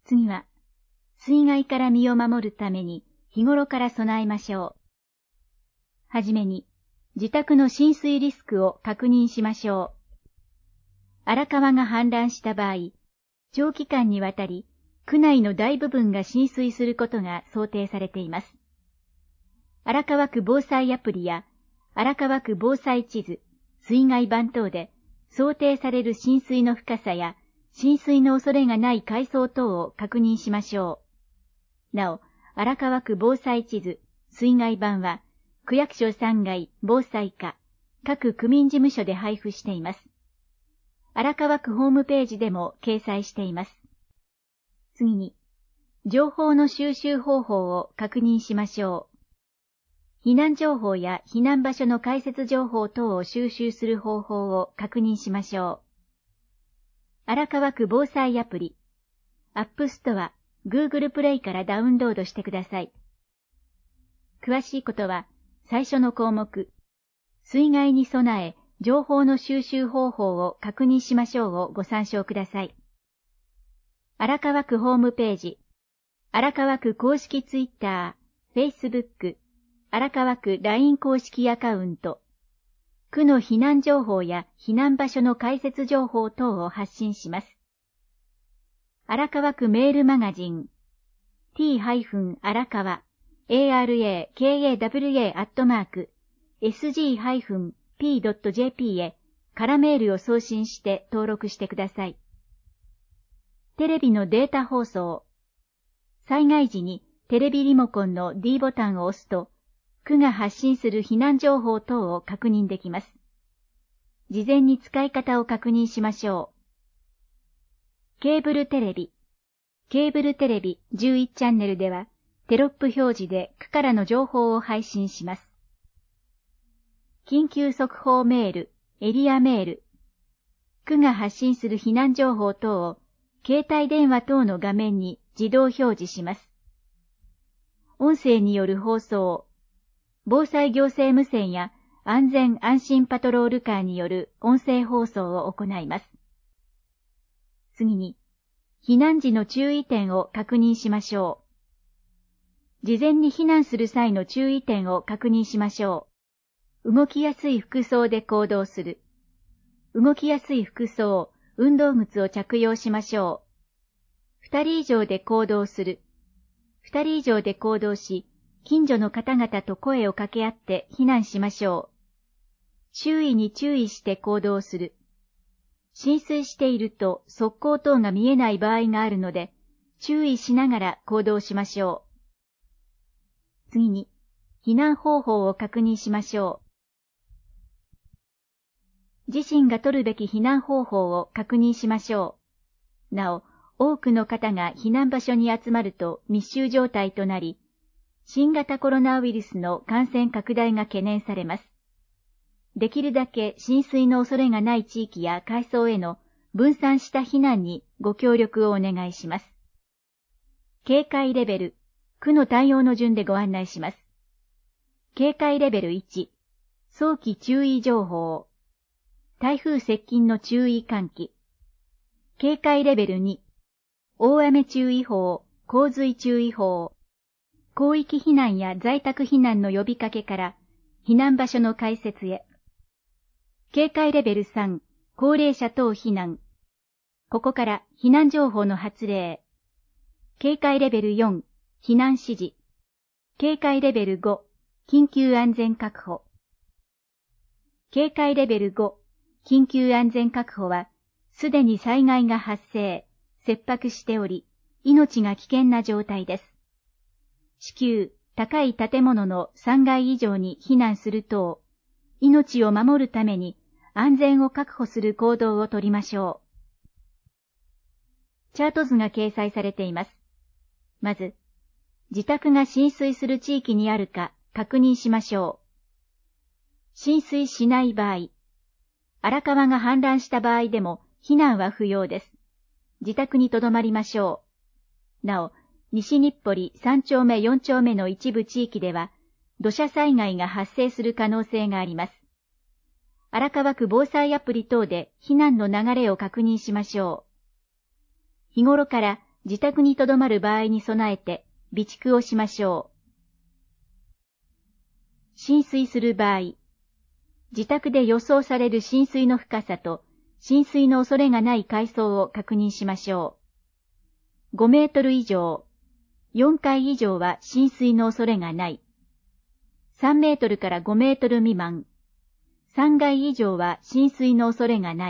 次は、水害から身を守るために日頃から備えましょう。はじめに、自宅の浸水リスクを確認しましょう。荒川が氾濫した場合、長期間にわたり、区内の大部分が浸水することが想定されています。荒川区防災アプリや荒川区防災地図、水害版等で想定される浸水の深さや浸水の恐れがない階層等を確認しましょう。なお、荒川区防災地図、水害版は区役所3階防災課、各区民事務所で配布しています。荒川区ホームページでも掲載しています。次に、情報の収集方法を確認しましょう。避難情報や避難場所の開設情報等を収集する方法を確認しましょう。荒川区防災アプリ、App Store、Google プレイからダウンロードしてください。詳しいことは、最初の項目、水害に備え、情報の収集方法を確認しましょうをご参照ください。荒川区ホームページ、荒川区公式ツイッター、Facebook、荒川区 LINE 公式アカウント、区の避難情報や避難場所の開設情報等を発信します。荒川区メールマガジン、t-荒川、arakawa@sg-p.jp へ空メールを送信して登録してください。テレビのデータ放送。災害時にテレビリモコンの D ボタンを押すと、区が発信する避難情報等を確認できます。事前に使い方を確認しましょう。ケーブルテレビ。ケーブルテレビ11チャンネルでは、テロップ表示で区からの情報を配信します。緊急速報メール、エリアメール。区が発信する避難情報等を携帯電話等の画面に自動表示します。音声による放送。防災行政無線や安全安心パトロールカーによる音声放送を行います。次に、避難時の注意点を確認しましょう。事前に避難する際の注意点を確認しましょう。動きやすい服装で行動する。動きやすい服装、運動靴を着用しましょう。2人以上で行動する。2人以上で行動し、近所の方々と声を掛け合って避難しましょう。周囲に注意して行動する。浸水していると側溝等が見えない場合があるので、注意しながら行動しましょう。次に、避難方法を確認しましょう。自身が取るべき避難方法を確認しましょう。なお、多くの方が避難場所に集まると密集状態となり、新型コロナウイルスの感染拡大が懸念されます。できるだけ浸水の恐れがない地域や階層への分散した避難にご協力をお願いします。警戒レベル、区の対応の順でご案内します。警戒レベル1、早期注意情報。台風接近の注意喚起。警戒レベル2、大雨注意報、洪水注意報。広域避難や在宅避難の呼びかけから避難場所の開設へ。警戒レベル3、高齢者等避難。ここから避難情報の発令。警戒レベル4、避難指示。警戒レベル5、緊急安全確保。警戒レベル5、緊急安全確保は、すでに災害が発生、切迫しており、命が危険な状態です。至急、高い建物の3階以上に避難する等、命を守るために安全を確保する行動をとりましょう。チャート図が掲載されています。まず、自宅が浸水する地域にあるか確認しましょう。浸水しない場合、荒川が氾濫した場合でも避難は不要です。自宅に留まりましょう。なお、西日暮里3丁目4丁目の一部地域では、土砂災害が発生する可能性があります。荒川区防災アプリ等で避難の流れを確認しましょう。日頃から自宅に留まる場合に備えて備蓄をしましょう。浸水する場合、自宅で予想される浸水の深さと浸水の恐れがない階層を確認しましょう。5メートル以上、4階以上は浸水の恐れがない。3メートルから5メートル未満、3階以上は浸水の恐れがない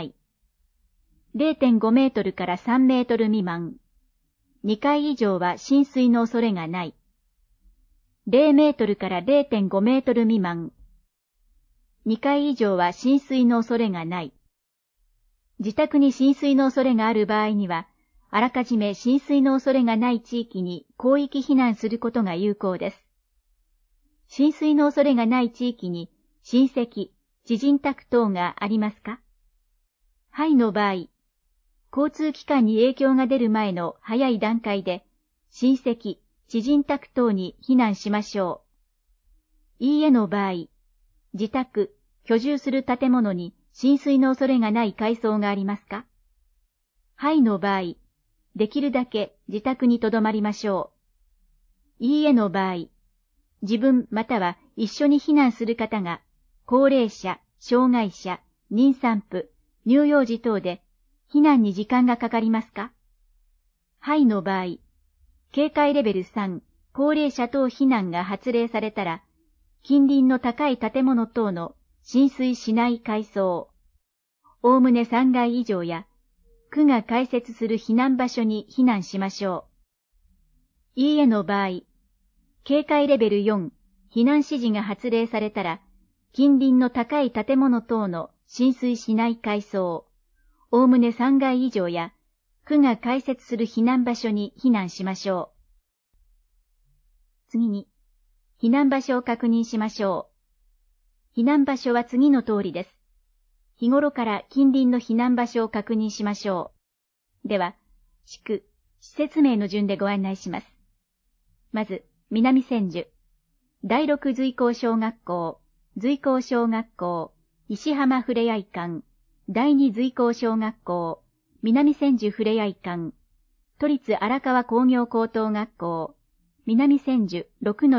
。0.5 メートルから3メートル未満、2階以上は浸水の恐れがない。0メートルから 0.5 メートル未満、2階以上は浸水の恐れがない。自宅に浸水の恐れがある場合には、あらかじめ浸水の恐れがない地域に広域避難することが有効です。浸水の恐れがない地域に親戚、知人宅等がありますか？はいの場合、交通機関に影響が出る前の早い段階で、親戚、知人宅等に避難しましょう。いいえの場合、自宅、居住する建物に浸水の恐れがない階層がありますか？はいの場合、できるだけ自宅に留まりましょう。いいえの場合、自分または一緒に避難する方が、高齢者、障害者、妊産婦、乳幼児等で、避難に時間がかかりますか？はいの場合、警戒レベル3、高齢者等避難が発令されたら、近隣の高い建物等の浸水しない階層、おおむね3階以上や、区が開設する避難場所に避難しましょう。いいえの場合、警戒レベル4、避難指示が発令されたら、近隣の高い建物等の浸水しない階層、おおむね3階以上や、区が開設する避難場所に避難しましょう。次に、避難場所を確認しましょう。避難場所は次の通りです。日頃から近隣の避難場所を確認しましょう。では、地区、施設名の順でご案内します。まず、南千住、第六随光小学校、随光小学校、石浜ふれあい館、第二随光小学校、南千住ふれあい館、都立荒川工業高等学校、南千住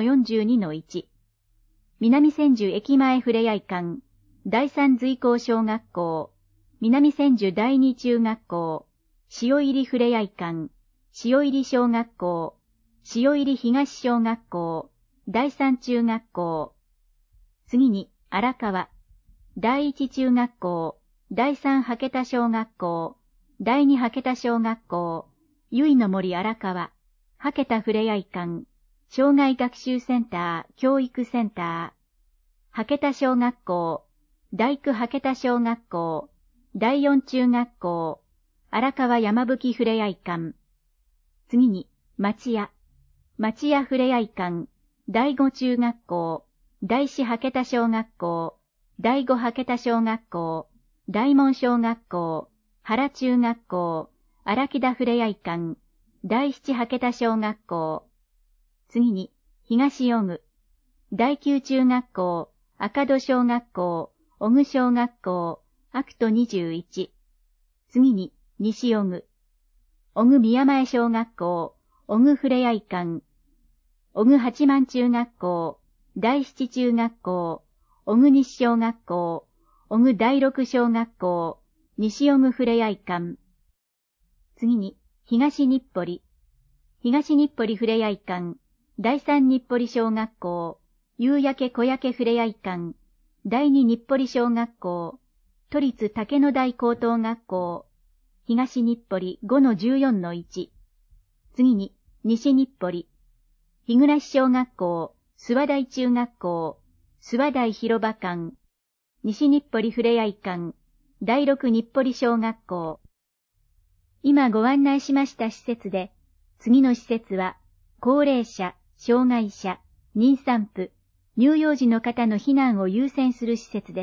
6-42-1、南千住駅前ふれあい館、第三随光小学校、南千住第二中学校、塩入ふれあい館、塩入小学校、塩入東小学校、第三中学校。次に、荒川、第一中学校、第三羽田小学校、第二羽田小学校、由比の森荒川、羽田ふれあい館、障害学習センター、教育センター、羽田小学校、第九羽田小学校、第四中学校、荒川山吹ふれあい館。次に、町屋、町屋ふれあい館、第五中学校、第四羽田小学校、第五羽田小学校、大門小学校、原中学校、荒木田ふれあい館、第七羽田小学校。次に、東尾久、第九中学校、赤戸小学校、尾久小学校、アクト21。次に、西尾久、尾久宮前小学校、尾久ふれあい館、尾久八幡中学校、第七中学校、尾久西小学校、尾久第六小学校、西尾久ふれあい館。次に、東日暮里、東日暮里ふれあい館、第三日暮里小学校、夕焼け小焼けふれあい館、第二日暮里小学校、都立竹野台高等学校、東日暮里 5-14-1。次に、西日暮里、日暮小学校、諏訪台中学校、諏訪台広場館、西日暮里ふれあい館、第六日暮里小学校。今ご案内しました施設で、次の施設は、高齢者、障害者、妊産婦、乳幼児の方の避難を優先する施設です。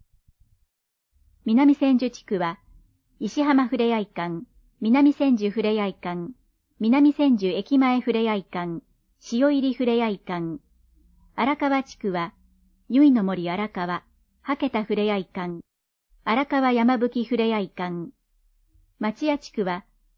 南千住地区は、石浜ふれあい館、南千住ふれあい館、南千住駅前ふれあい館、塩入ふれあい館。荒川地区は、由比の森荒川、羽田ふれあい館、荒川山吹ふれあい館。町屋地区は、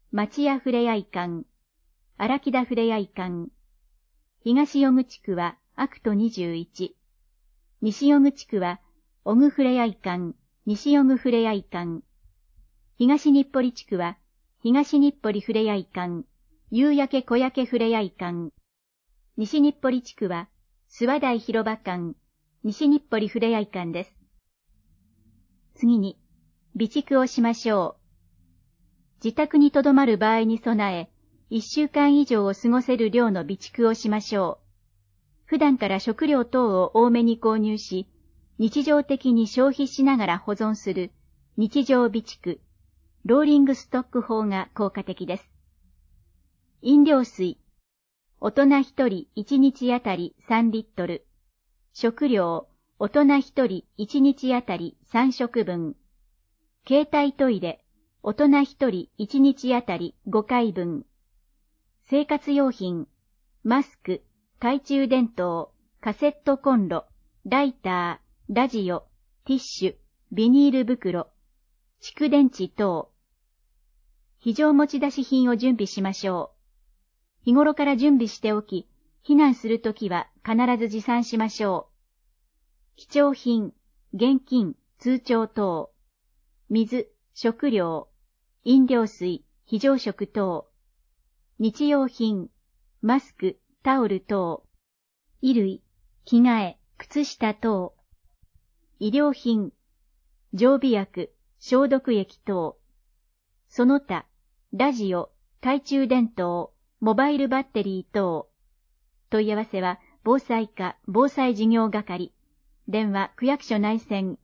町屋ふれあい館、荒木田ふれあい館。東予具地区はアクト21。西予具地区は小具ふれあい館、西予具ふれあい館。東日暮里地区は東日暮里ふれあい館、夕焼け小焼けふれあい館。西日暮里地区は諏訪台広場館、西日暮里ふれあい館です。次に、備蓄をしましょう。自宅に留まる場合に備え、1週間以上を過ごせる量の備蓄をしましょう。普段から食料等を多めに購入し、日常的に消費しながら保存する日常備蓄、ローリングストック法が効果的です。飲料水、大人1人1日あたり3リットル。食料、大人1人1日あたり3食分。携帯トイレ、大人1人1日あたり5回分。生活用品、マスク、懐中電灯、カセットコンロ、ライター、ラジオ、ティッシュ、ビニール袋、蓄電池等。非常持ち出し品を準備しましょう。日頃から準備しておき、避難するときは必ず持参しましょう。貴重品、現金、通帳等。水、食料、飲料水、非常食等。日用品、マスク、タオル等。衣類、着替え、靴下等。医療品、常備薬、消毒液等。その他、ラジオ、懐中電灯、モバイルバッテリー等。問い合わせは、防災課防災事業係。電話区役所内線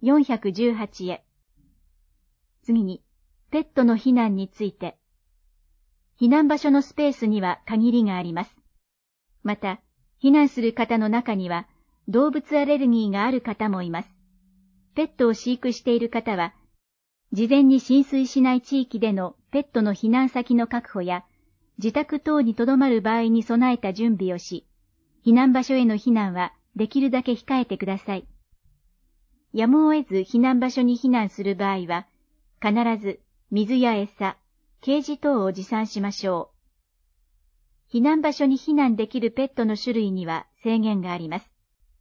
418へ。次に、ペットの避難について。避難場所のスペースには限りがあります。また、避難する方の中には、動物アレルギーがある方もいます。ペットを飼育している方は、事前に浸水しない地域でのペットの避難先の確保や、自宅等に留まる場合に備えた準備をし、避難場所への避難はできるだけ控えてください。やむを得ず避難場所に避難する場合は、必ず水や餌、ケージ等を持参しましょう。避難場所に避難できるペットの種類には制限があります。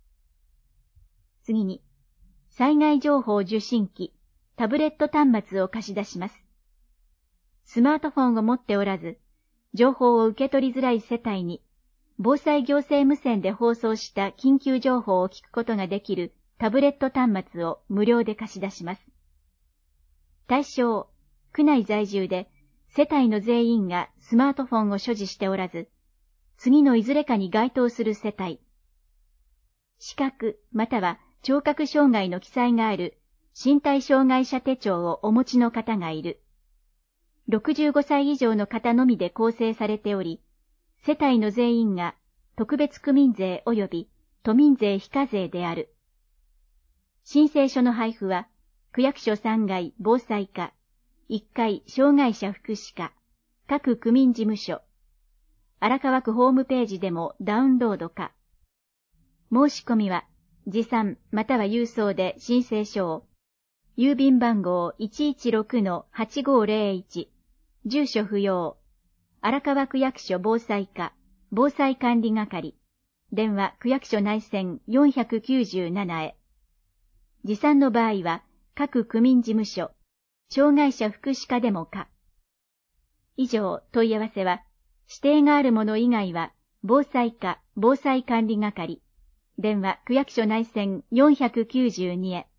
次に、災害情報受信機、タブレット端末を貸し出します。スマートフォンを持っておらず、情報を受け取りづらい世帯に、防災行政無線で放送した緊急情報を聞くことができるタブレット端末を無料で貸し出します。対象、区内在住で世帯の全員がスマートフォンを所持しておらず、次のいずれかに該当する世帯。視覚または聴覚障害の記載がある身体障害者手帳をお持ちの方がいる。65歳以上の方のみで構成されており、世帯の全員が特別区民税及び都民税非課税である。申請書の配布は、区役所3階防災課、1階障害者福祉課、各区民事務所、荒川区ホームページでもダウンロード可。申し込みは、持参または郵送で申請書を、郵便番号 116-8501、住所不要、荒川区役所防災課、防災管理係、電話区役所内線497へ。持参の場合は、各区民事務所、障害者福祉課でも可。以上、問い合わせは、指定があるもの以外は、防災課、防災管理係、電話区役所内線492へ。